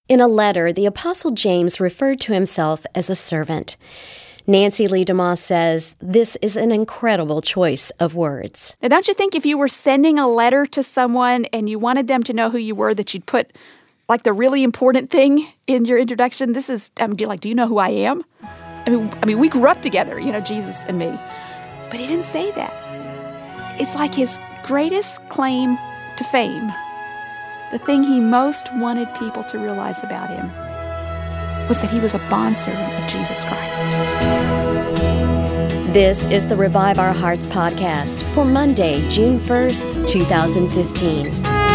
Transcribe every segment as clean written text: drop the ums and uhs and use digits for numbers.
In a letter, the Apostle James referred to himself as a servant. Nancy Lee DeMoss says this is an incredible choice of words. Now, don't you think if you were sending a letter to someone and you wanted them to know who you were, that you'd put like the really important thing in your introduction? This is, do you know who I am? I mean, we grew up together, Jesus and me. But he didn't say that. It's like his greatest claim to fame, the thing he most wanted people to realize about him, was that he was a bondservant of Jesus Christ. This is the Revive Our Hearts podcast for Monday, June 1st, 2015.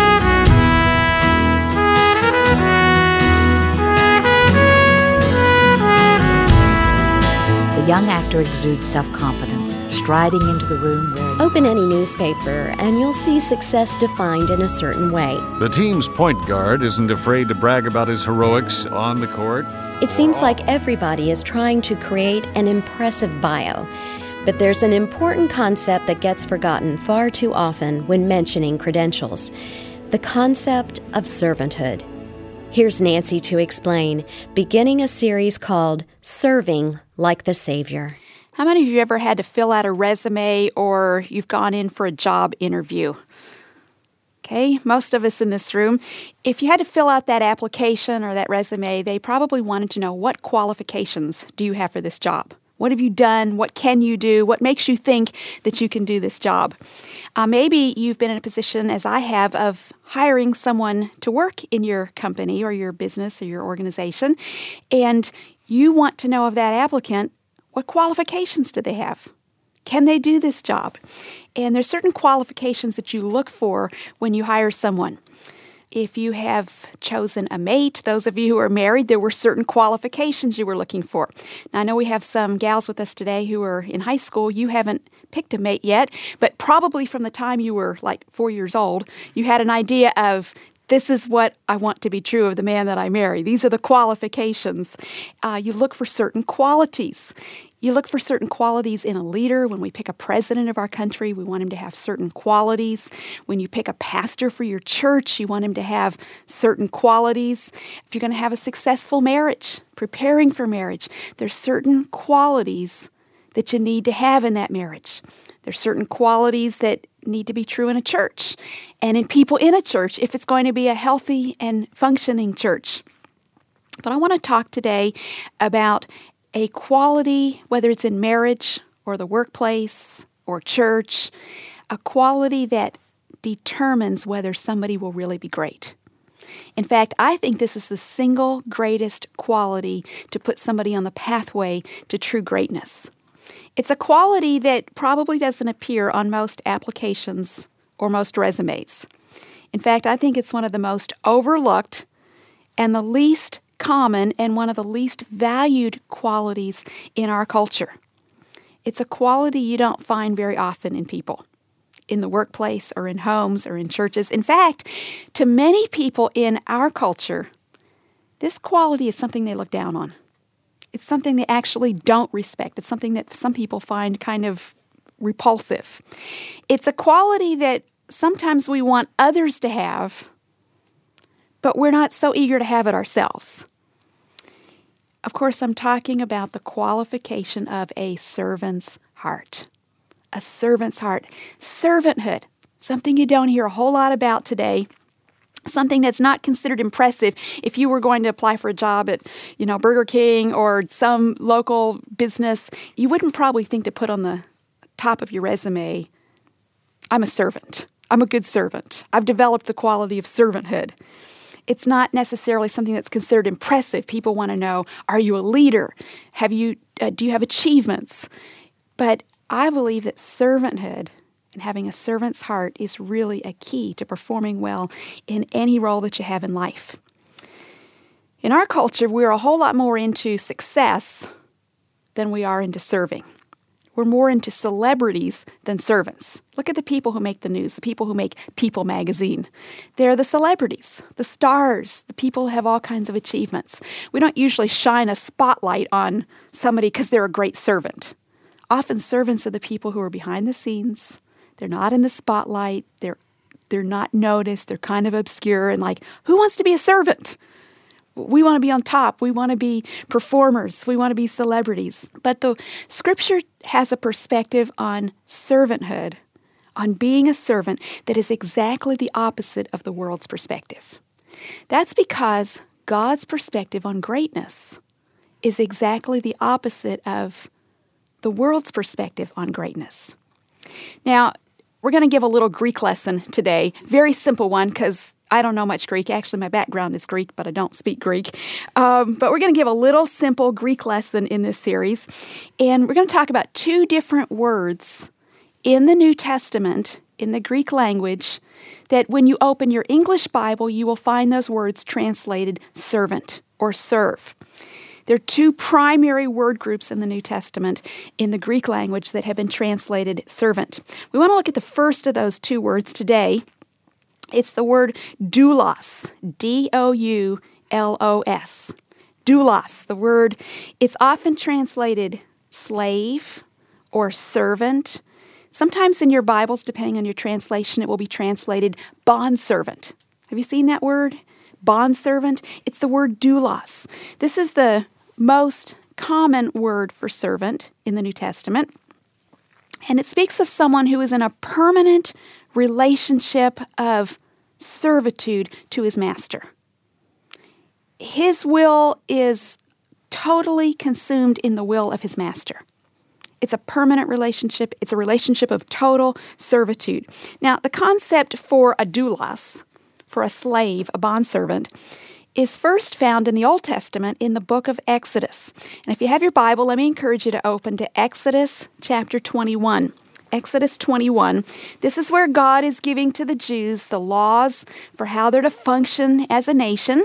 The young actor exudes self-confidence, striding into the room wearing... Open any newspaper, and you'll see success defined in a certain way. The team's point guard isn't afraid to brag about his heroics on the court. It seems like everybody is trying to create an impressive bio. But there's an important concept that gets forgotten far too often when mentioning credentials: the concept of servanthood. Here's Nancy to explain, beginning a series called Serving Like the Savior. How many of you ever had to fill out a resume or you've gone in for a job interview? Okay, most of us in this room, if you had to fill out that application or that resume, they probably wanted to know, what qualifications do you have for this job? What have you done? What can you do? What makes you think that you can do this job? Maybe you've been in a position, as I have, of hiring someone to work in your company or your business or your organization, and you want to know of that applicant, what qualifications do they have? Can they do this job? And there's certain qualifications that you look for when you hire someone. If you have chosen a mate, those of you who are married, there were certain qualifications you were looking for. Now, I know we have some gals with us today who are in high school. You haven't picked a mate yet, but probably from the time you were like 4 years old, you had an idea of, this is what I want to be true of the man that I marry. These are the qualifications. You look for certain qualities. You look for certain qualities in a leader. When we pick a president of our country, we want him to have certain qualities. When you pick a pastor for your church, you want him to have certain qualities. If you're going to have a successful marriage, preparing for marriage, there's certain qualities that you need to have in that marriage. There's certain qualities that need to be true in a church and in people in a church if it's going to be a healthy and functioning church. But I want to talk today about a quality, whether it's in marriage or the workplace or church, a quality that determines whether somebody will really be great. In fact, I think this is the single greatest quality to put somebody on the pathway to true greatness. It's a quality that probably doesn't appear on most applications or most resumes. In fact, I think it's one of the most overlooked and the least common and one of the least valued qualities in our culture. It's a quality you don't find very often in people, in the workplace or in homes or in churches. In fact, to many people in our culture, this quality is something they look down on. It's something they actually don't respect. It's something that some people find kind of repulsive. It's a quality that sometimes we want others to have, but we're not so eager to have it ourselves. Of course, I'm talking about the qualification of a servant's heart. A servant's heart. Servanthood, something you don't hear a whole lot about today. Something that's not considered impressive if you were going to apply for a job at, Burger King or some local business. You wouldn't probably think to put on the top of your resume, I'm a servant. I'm a good servant. I've developed the quality of servanthood. It's not necessarily something that's considered impressive. People want to know, are you a leader? Do you have achievements? But I believe that servanthood and having a servant's heart is really a key to performing well in any role that you have in life. In our culture, we're a whole lot more into success than we are into serving. We're more into celebrities than servants. Look at the people who make the news, the people who make People magazine. They're the celebrities, the stars, the people who have all kinds of achievements. We don't usually shine a spotlight on somebody because they're a great servant. Often servants are the people who are behind the scenes. They're not in the spotlight. They're not noticed. They're kind of obscure and like, who wants to be a servant? We want to be on top. We want to be performers. We want to be celebrities. But the Scripture has a perspective on servanthood, on being a servant, that is exactly the opposite of the world's perspective. That's because God's perspective on greatness is exactly the opposite of the world's perspective on greatness. Now, we're going to give a little Greek lesson today. Very simple one, because I don't know much Greek. Actually, my background is Greek, but I don't speak Greek. But we're going to give a little simple Greek lesson in this series. And we're going to talk about two different words in the New Testament, in the Greek language, that when you open your English Bible, you will find those words translated servant or serve. There are two primary word groups in the New Testament in the Greek language that have been translated servant. We want to look at the first of those two words today. It's the word doulos, D-O-U-L-O-S. Doulos, the word, it's often translated slave or servant. Sometimes in your Bibles, depending on your translation, it will be translated bondservant. Have you seen that word? Bondservant? It's the word doulos. This is the most common word for servant in the New Testament. And it speaks of someone who is in a permanent relationship of servitude to his master. His will is totally consumed in the will of his master. It's a permanent relationship. It's a relationship of total servitude. Now, the concept for a doulos, for a slave, a bondservant, is first found in the Old Testament in the book of Exodus. And if you have your Bible, let me encourage you to open to Exodus chapter 21. Exodus 21. This is where God is giving to the Jews the laws for how they're to function as a nation.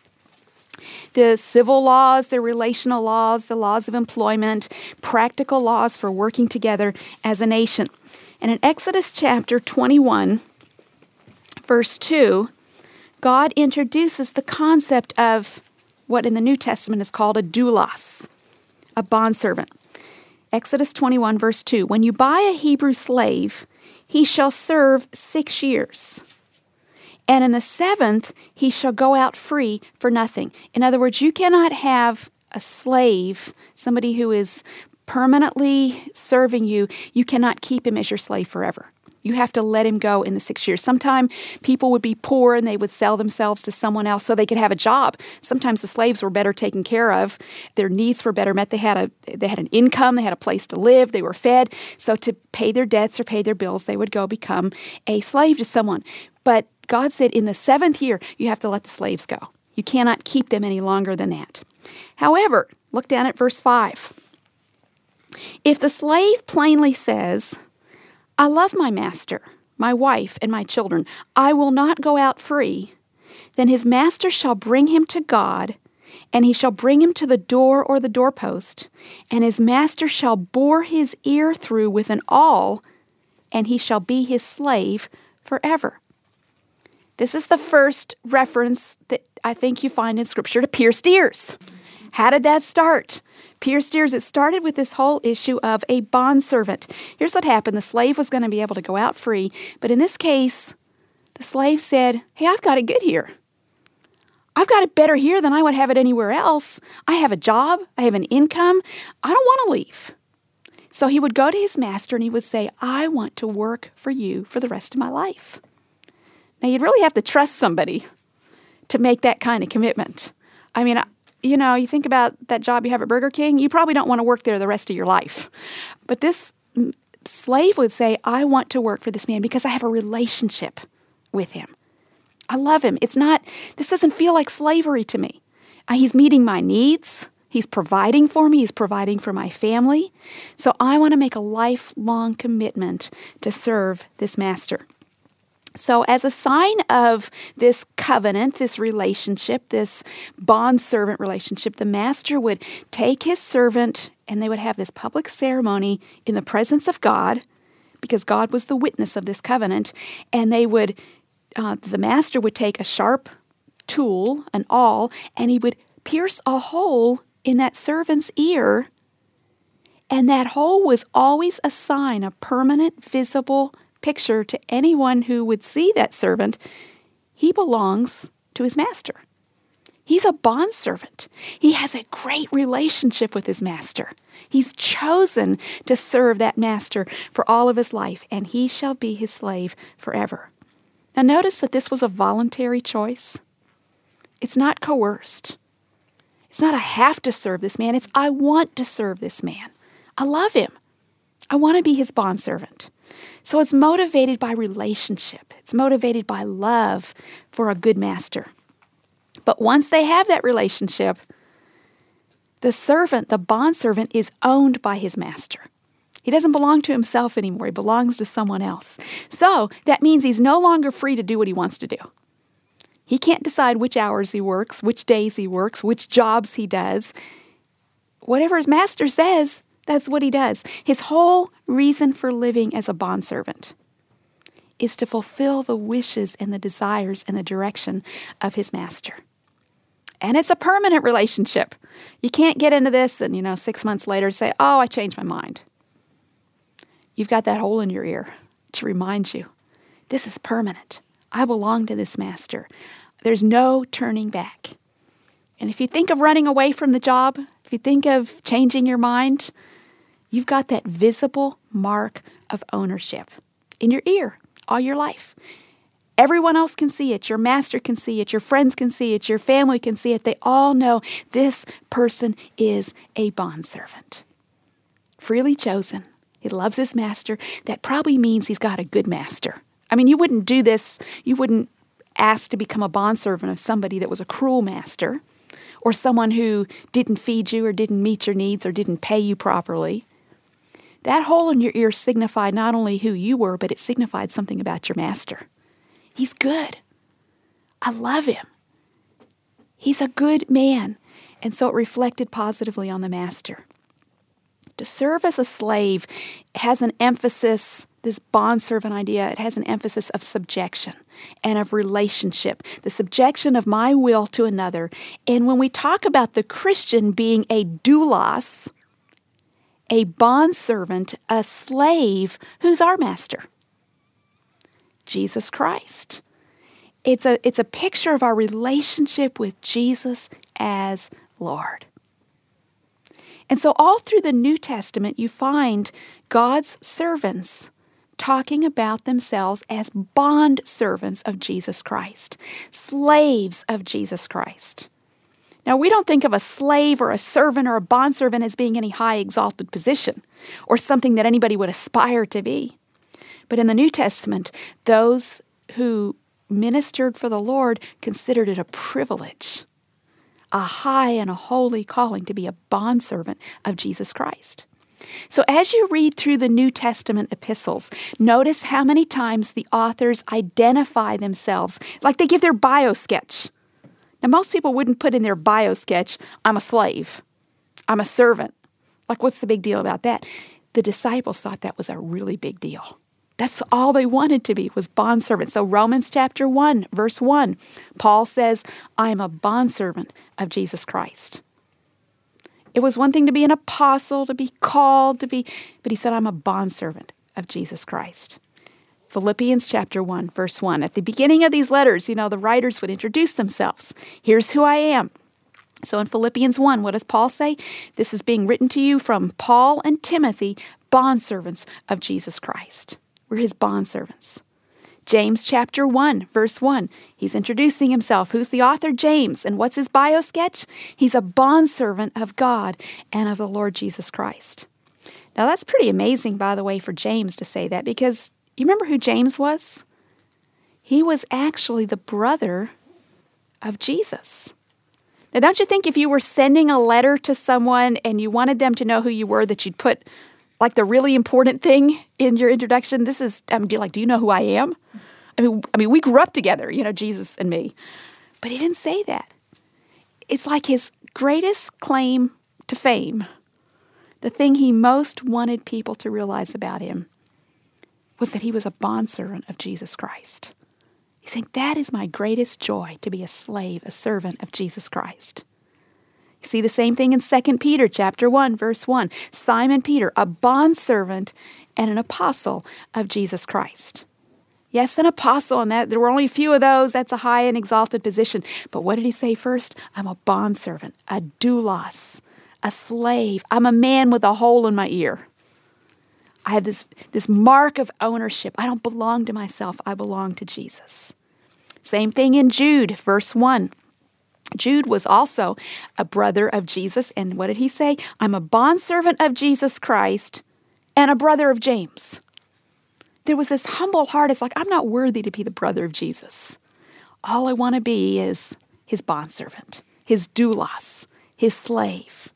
The civil laws, the relational laws, the laws of employment, practical laws for working together as a nation. And in Exodus chapter 21, verse 2, God introduces the concept of what in the New Testament is called a doulos, a bondservant. Exodus 21, verse 2, when you buy a Hebrew slave, he shall serve 6 years. And in the 7th, he shall go out free for nothing. In other words, you cannot have a slave, somebody who is permanently serving you, you cannot keep him as your slave forever. You have to let him go in the 6 years. Sometimes people would be poor and they would sell themselves to someone else so they could have a job. Sometimes the slaves were better taken care of. Their needs were better met. They had an income. They had a place to live. They were fed. So to pay their debts or pay their bills, they would go become a slave to someone. But God said in the 7th year, you have to let the slaves go. You cannot keep them any longer than that. However, look down at verse 5. If the slave plainly says, I love my master, my wife, and my children, I will not go out free, then his master shall bring him to God, and he shall bring him to the door or the doorpost, and his master shall bore his ear through with an awl, and he shall be his slave forever. This is the first reference that I think you find in Scripture to pierced ears. How did that start? Pierced ears, it started with this whole issue of a bondservant. Here's what happened. The slave was going to be able to go out free, but in this case, the slave said, hey, I've got it good here. I've got it better here than I would have it anywhere else. I have a job. I have an income. I don't want to leave. So he would go to his master and he would say, I want to work for you for the rest of my life. Now, you'd really have to trust somebody to make that kind of commitment. I mean, you know, you think about that job you have at Burger King, you probably don't want to work there the rest of your life. But this slave would say, I want to work for this man because I have a relationship with him. I love him. This doesn't feel like slavery to me. He's meeting my needs. He's providing for me. He's providing for my family. So I want to make a lifelong commitment to serve this master. So as a sign of this covenant, this relationship, this bond-servant relationship, the master would take his servant and they would have this public ceremony in the presence of God, because God was the witness of this covenant, and the master would take a sharp tool, an awl, and he would pierce a hole in that servant's ear, and that hole was always a sign, a permanent, visible picture to anyone who would see that servant. He belongs to his master. He's a bondservant. He has a great relationship with his master. He's chosen to serve that master for all of his life, and he shall be his slave forever. Now notice that this was a voluntary choice. It's not coerced. It's not I have to serve this man. It's I want to serve this man. I love him. I want to be his bondservant. So it's motivated by relationship. It's motivated by love for a good master. But once they have that relationship, the servant, the bondservant, is owned by his master. He doesn't belong to himself anymore. He belongs to someone else. So that means he's no longer free to do what he wants to do. He can't decide which hours he works, which days he works, which jobs he does. Whatever his master says, that's what he does. His whole reason for living as a bondservant is to fulfill the wishes and the desires and the direction of his master. And it's a permanent relationship. You can't get into this and, 6 months later say, oh, I changed my mind. You've got that hole in your ear to remind you, this is permanent. I belong to this master. There's no turning back. And if you think of running away from the job, if you think of changing your mind, you've got that visible mark of ownership in your ear all your life. Everyone else can see it. Your master can see it. Your friends can see it. Your family can see it. They all know this person is a bondservant. Freely chosen. He loves his master. That probably means he's got a good master. I mean, you wouldn't do this. You wouldn't ask to become a bondservant of somebody that was a cruel master or someone who didn't feed you or didn't meet your needs or didn't pay you properly. That hole in your ear signified not only who you were, but it signified something about your master. He's good. I love him. He's a good man. And so it reflected positively on the master. To serve as a slave has an emphasis, this bondservant idea, it has an emphasis of subjection and of relationship, the subjection of my will to another. And when we talk about the Christian being a doulos, a bondservant, a slave, who's our master? Jesus Christ. It's a picture of our relationship with Jesus as Lord. And so all through the New Testament, you find God's servants talking about themselves as bond servants of Jesus Christ, slaves of Jesus Christ. Now, we don't think of a slave or a servant or a bondservant as being any high exalted position or something that anybody would aspire to be. But in the New Testament, those who ministered for the Lord considered it a privilege, a high and a holy calling to be a bondservant of Jesus Christ. So as you read through the New Testament epistles, notice how many times the authors identify themselves, like they give their bio sketch. Now, most people wouldn't put in their bio sketch, I'm a slave, I'm a servant. Like, what's the big deal about that? The disciples thought that was a really big deal. That's all they wanted to be, was bondservants. So Romans chapter 1, verse 1, Paul says, I'm a bondservant of Jesus Christ. It was one thing to be an apostle, to be called, but he said, I'm a bondservant of Jesus Christ. Philippians chapter 1, verse 1. At the beginning of these letters, the writers would introduce themselves. Here's who I am. So in Philippians 1, what does Paul say? This is being written to you from Paul and Timothy, bondservants of Jesus Christ. We're his bondservants. James chapter 1, verse 1. He's introducing himself. Who's the author? James. And what's his bio sketch? He's a bondservant of God and of the Lord Jesus Christ. Now that's pretty amazing, by the way, for James to say that, because you remember who James was? He was actually the brother of Jesus. Now, don't you think if you were sending a letter to someone and you wanted them to know who you were, that you'd put like the really important thing in your introduction? This is, do you know who I am? I mean, we grew up together, Jesus and me. But he didn't say that. It's like his greatest claim to fame, the thing he most wanted people to realize about him, was that he was a bondservant of Jesus Christ. He's saying, that is my greatest joy, to be a slave, a servant of Jesus Christ. You see the same thing in 2 Peter chapter 1, verse 1. Simon Peter, a bondservant and an apostle of Jesus Christ. Yes, an apostle, and that there were only a few of those. That's a high and exalted position. But what did he say first? I'm a bondservant, a doulos, a slave. I'm a man with a hole in my ear. I have this mark of ownership. I don't belong to myself. I belong to Jesus. Same thing in Jude, verse 1. Jude was also a brother of Jesus. And what did he say? I'm a bondservant of Jesus Christ and a brother of James. There was this humble heart. It's like, I'm not worthy to be the brother of Jesus. All I want to be is his bondservant, his doulos, his slave.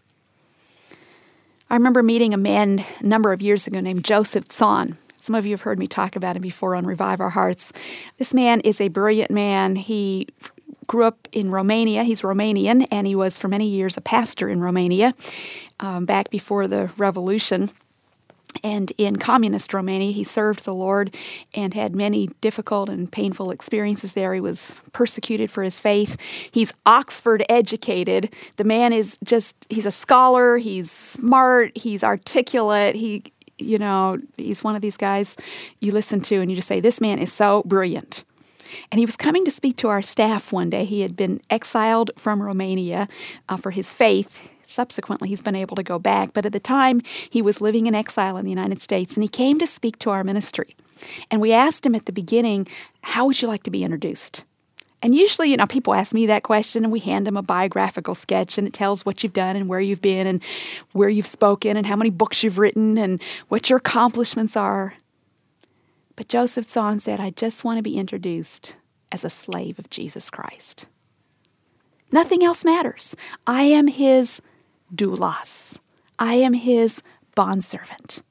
I remember meeting a man a number of years ago named Joseph Tson. Some of you have heard me talk about him before on Revive Our Hearts. This man is a brilliant man. He grew up in Romania. He's Romanian, and he was for many years a pastor in Romania back before the revolution. And in communist Romania, he served the Lord and had many difficult and painful experiences there. He was persecuted for his faith. He's Oxford educated. The man is he's a scholar. He's smart. He's articulate. He's one of these guys you listen to and you just say, this man is so brilliant. And he was coming to speak to our staff one day. He had been exiled from Romania for his faith. Subsequently, he's been able to go back. But at the time, he was living in exile in the United States, and he came to speak to our ministry. And we asked him at the beginning, how would you like to be introduced? And usually, people ask me that question, and we hand them a biographical sketch, and it tells what you've done and where you've been and where you've spoken and how many books you've written and what your accomplishments are. But Joseph Tson said, I just want to be introduced as a slave of Jesus Christ. Nothing else matters. I am his doulos. I am his bondservant.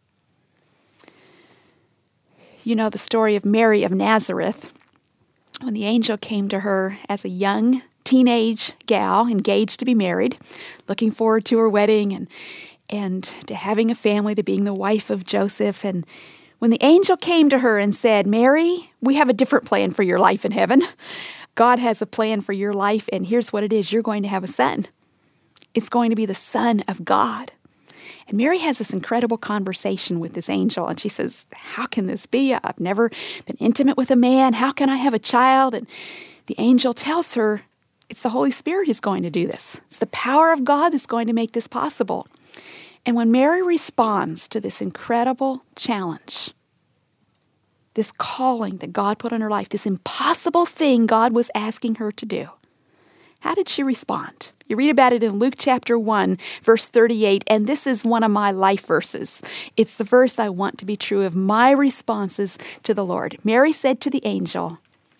You know the story of Mary of Nazareth. When the angel came to her as a young teenage gal, engaged to be married, looking forward to her wedding and to having a family, to being the wife of Joseph. And when the angel came to her and said, Mary, we have a different plan for your life in heaven. God has a plan for your life, and here's what it is. You're going to have a son. It's going to be the Son of God. And Mary has this incredible conversation with this angel, and she says, how can this be? I've never been intimate with a man. How can I have a child? And the angel tells her, it's the Holy Spirit who's going to do this. It's the power of God that's going to make this possible. And when Mary responds to this incredible challenge, this calling that God put on her life, this impossible thing God was asking her to do, how did she respond? You read about it in Luke chapter 1, verse 38, and this is one of my life verses. It's the verse I want to be true of my responses to the Lord. Mary said to the angel,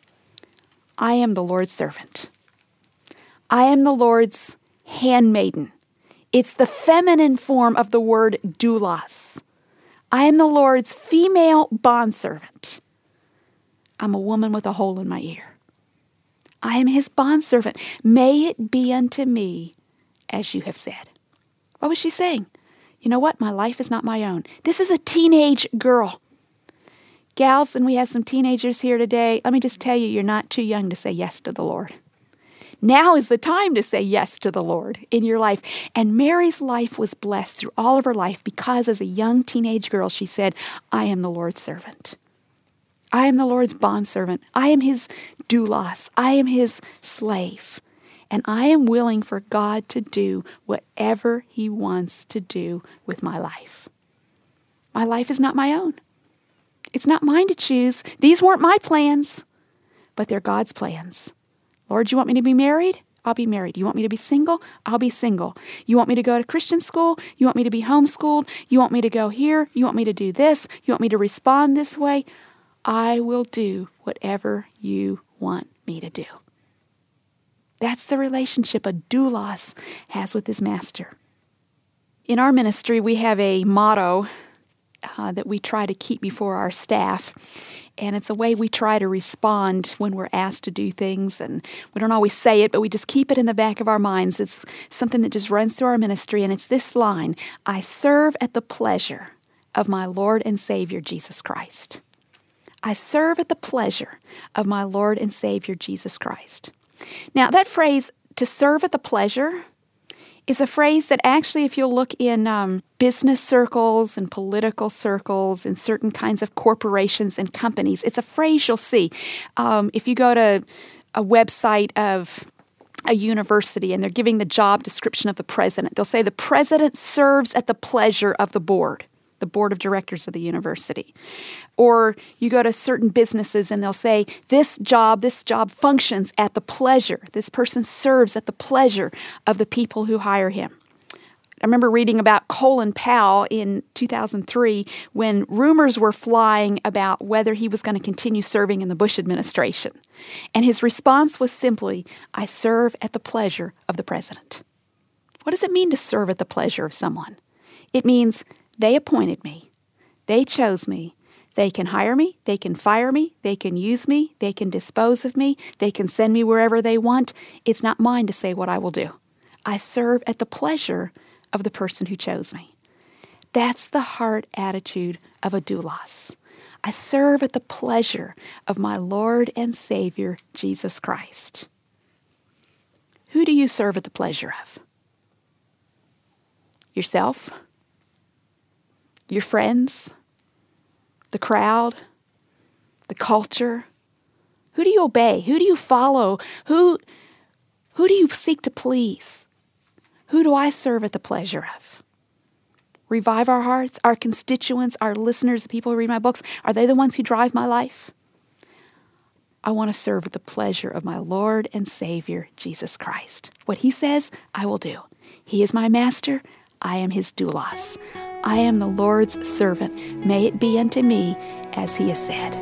I am the Lord's servant. I am the Lord's handmaiden. It's the feminine form of the word doulos. I am the Lord's female bondservant. I'm a woman with a hole in my ear. I am his bondservant. May it be unto me as you have said. What was she saying? You know what? My life is not my own. This is a teenage girl. Gals, and we have some teenagers here today. Let me just tell you, you're not too young to say yes to the Lord. Now is the time to say yes to the Lord in your life. And Mary's life was blessed through all of her life because as a young teenage girl, she said, I am the Lord's servant. I am the Lord's bondservant. I am his doulos. I am his slave. And I am willing for God to do whatever he wants to do with my life. My life is not my own. It's not mine to choose. These weren't my plans, but they're God's plans. Lord, you want me to be married? I'll be married. You want me to be single? I'll be single. You want me to go to Christian school? You want me to be homeschooled? You want me to go here? You want me to do this? You want me to respond this way? I will do whatever you want me to do. That's the relationship a doulos has with his master. In our ministry, we have a motto that we try to keep before our staff. And it's a way we try to respond when we're asked to do things. And we don't always say it, but we just keep it in the back of our minds. It's something that just runs through our ministry. And it's this line, I serve at the pleasure of my Lord and Savior, Jesus Christ. I serve at the pleasure of my Lord and Savior, Jesus Christ. Now, that phrase, to serve at the pleasure, is a phrase that actually, if you'll look in business circles and political circles and certain kinds of corporations and companies, it's a phrase you'll see. If you go to a website of a university and they're giving the job description of the president, they'll say the president serves at the pleasure of the board of directors of the university. Or you go to certain businesses and they'll say this job functions at the pleasure. This person serves at the pleasure of the people who hire him. I remember reading about Colin Powell in 2003 when rumors were flying about whether he was going to continue serving in the Bush administration. And his response was simply, I serve at the pleasure of the president. What does it mean to serve at the pleasure of someone? It means they appointed me. They chose me. They can hire me. They can fire me. They can use me. They can dispose of me. They can send me wherever they want. It's not mine to say what I will do. I serve at the pleasure of the person who chose me. That's the heart attitude of a doulos. I serve at the pleasure of my Lord and Savior, Jesus Christ. Who do you serve at the pleasure of? Yourself? Your friends, the crowd, the culture? Who do you obey? Who do you follow? Who do you seek to please? Who do I serve at the pleasure of? Revive Our Hearts, our constituents, our listeners, the people who read my books, are they the ones who drive my life? I want to serve at the pleasure of my Lord and Savior, Jesus Christ. What He says, I will do. He is my master. I am His doulos. I am the Lord's servant. May it be unto me as He has said.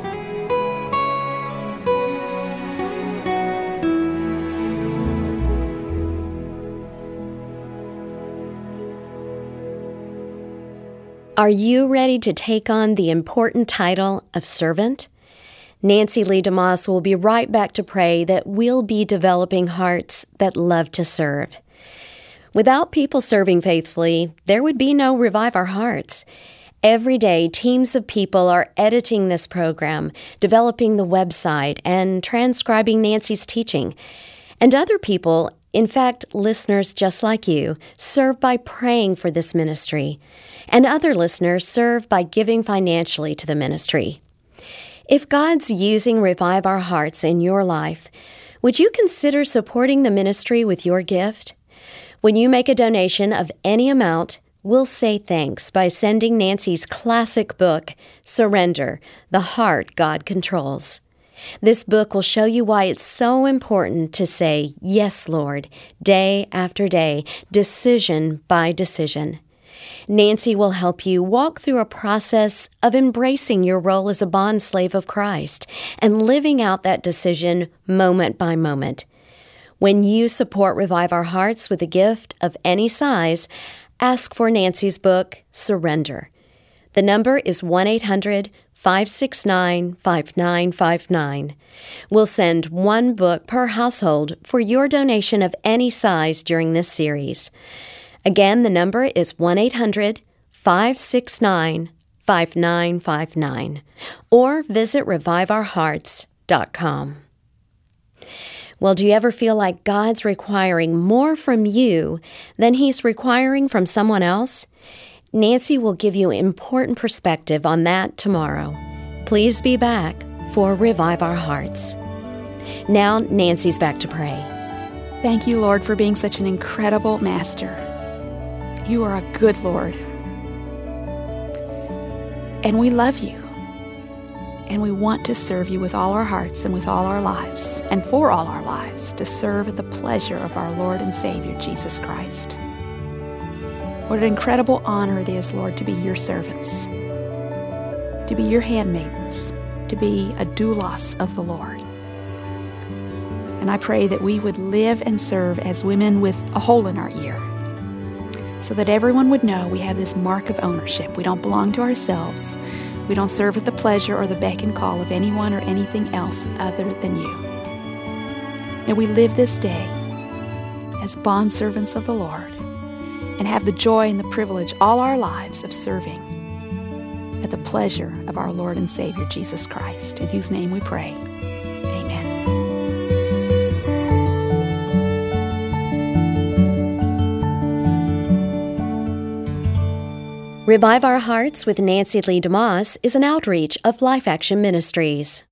Are you ready to take on the important title of servant? Nancy Lee DeMoss will be right back to pray that we'll be developing hearts that love to serve. Without people serving faithfully, there would be no Revive Our Hearts. Every day, teams of people are editing this program, developing the website, and transcribing Nancy's teaching. And other people, in fact, listeners just like you, serve by praying for this ministry. And other listeners serve by giving financially to the ministry. If God's using Revive Our Hearts in your life, would you consider supporting the ministry with your gift? When you make a donation of any amount, we'll say thanks by sending Nancy's classic book, Surrender, The Heart God Controls. This book will show you why it's so important to say, yes, Lord, day after day, decision by decision. Nancy will help you walk through a process of embracing your role as a bondslave of Christ and living out that decision moment by moment. When you support Revive Our Hearts with a gift of any size, ask for Nancy's book, Surrender. The number is 1-800-569-5959. We'll send one book per household for your donation of any size during this series. Again, the number is 1-800-569-5959. Or visit reviveourhearts.com. Well, do you ever feel like God's requiring more from you than He's requiring from someone else? Nancy will give you important perspective on that tomorrow. Please be back for Revive Our Hearts. Now, Nancy's back to pray. Thank you, Lord, for being such an incredible master. You are a good Lord. And we love you. And we want to serve you with all our hearts and with all our lives, and for all our lives, to serve at the pleasure of our Lord and Savior, Jesus Christ. What an incredible honor it is, Lord, to be your servants, to be your handmaidens, to be a doulos of the Lord. And I pray that we would live and serve as women with a hole in our ear, so that everyone would know we have this mark of ownership. We don't belong to ourselves. We don't serve at the pleasure or the beck and call of anyone or anything else other than you. May we live this day as bondservants of the Lord and have the joy and the privilege all our lives of serving at the pleasure of our Lord and Savior, Jesus Christ, in whose name we pray. Amen. Revive Our Hearts with Nancy Lee DeMoss is an outreach of Life Action Ministries.